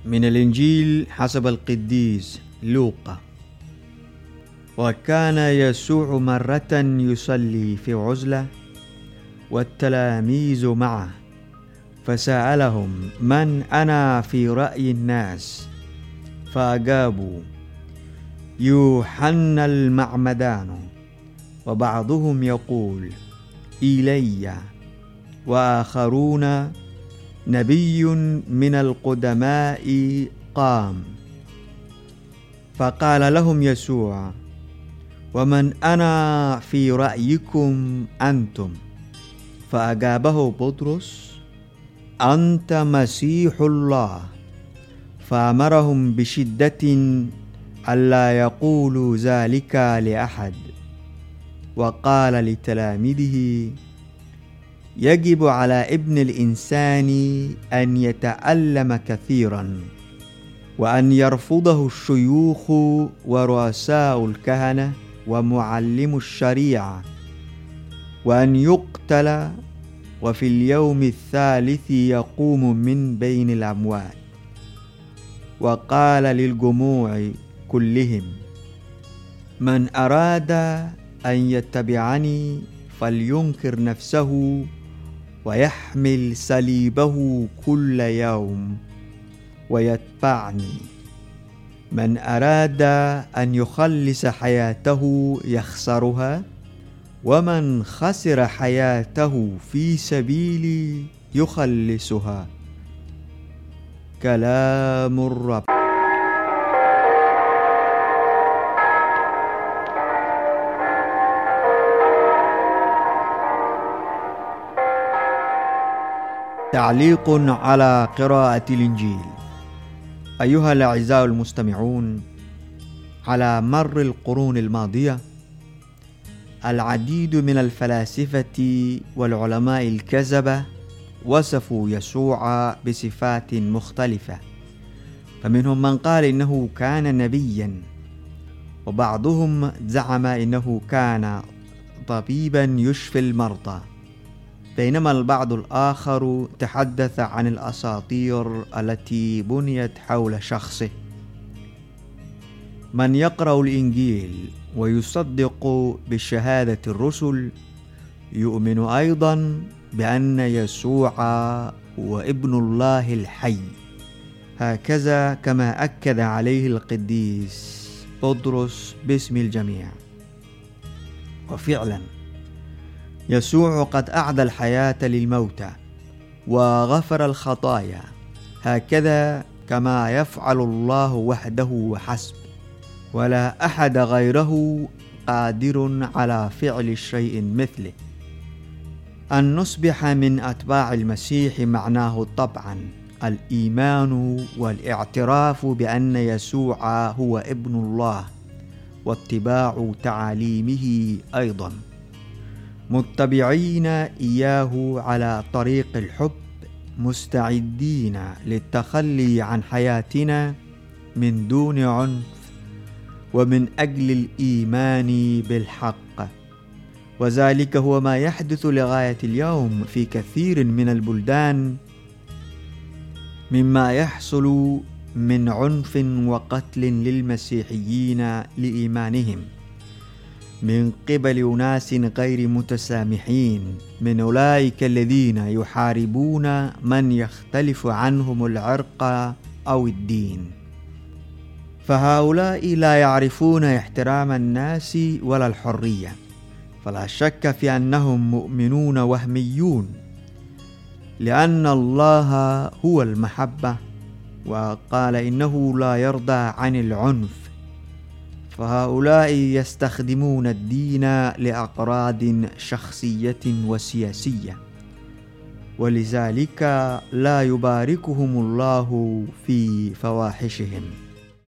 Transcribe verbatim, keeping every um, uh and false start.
من الإنجيل حسب القديس لوقا. وكان يسوع مرة يصلي في عزلة والتلاميذ معه، فسألهم: من أنا في رأي الناس؟ فأجابوا: يوحنا المعمدان، وبعضهم يقول إيليا، وآخرون نبي من القدماء قام. فقال لهم يسوع: ومن أنا في رأيكم أنتم؟ فأجابه بطرس: أنت مسيح الله. فأمرهم بشدة ألا يقولوا ذلك لأحد، وقال لتلاميذه: يجب على ابن الإنسان أن يتألم كثيرا، وأن يرفضه الشيوخ ورؤساء الكهنة ومعلم الشريعة، وأن يقتل، وفي اليوم الثالث يقوم من بين الأموات. وقال للجموع كلهم: من أراد أن يتبعني فلينكر نفسه ويحمل صليبه كل يوم ويتبعني. من أراد أن يخلص حياته يخسرها، ومن خسر حياته في سبيلي يخلصها. كلام الرب. تعليق على قراءة الإنجيل. أيها الأعزاء المستمعون، على مر القرون الماضية العديد من الفلاسفة والعلماء الكذبة وصفوا يسوع بصفات مختلفة، فمنهم من قال إنه كان نبيا، وبعضهم زعم إنه كان طبيبا يشفي المرضى، بينما البعض الآخر تحدث عن الأساطير التي بنيت حول شخصه. من يقرأ الإنجيل ويصدق بشهادة الرسل يؤمن أيضا بأن يسوع هو ابن الله الحي، هكذا كما أكد عليه القديس بطرس باسم الجميع. وفعلا يسوع قد أعدى الحياة للموتى وغفر الخطايا، هكذا كما يفعل الله وحده وحسب، ولا أحد غيره قادر على فعل شيء مثله. أن نصبح من أتباع المسيح معناه طبعا الإيمان والاعتراف بأن يسوع هو ابن الله، واتباع تعاليمه أيضا، متبعين إياه على طريق الحب، مستعدين للتخلي عن حياتنا من دون عنف ومن أجل الإيمان بالحق. وذلك هو ما يحدث لغاية اليوم في كثير من البلدان، مما يحصل من عنف وقتل للمسيحيين لإيمانهم من قبل أناس غير متسامحين، من أولئك الذين يحاربون من يختلف عنهم العرق أو الدين. فهؤلاء لا يعرفون احترام الناس ولا الحرية، فلا شك في أنهم مؤمنون وهميون، لأن الله هو المحبة، وقال إنه لا يرضى عن العنف. فهؤلاء يستخدمون الدين لأغراض شخصية وسياسية، ولذلك لا يباركهم الله في فواحشهم.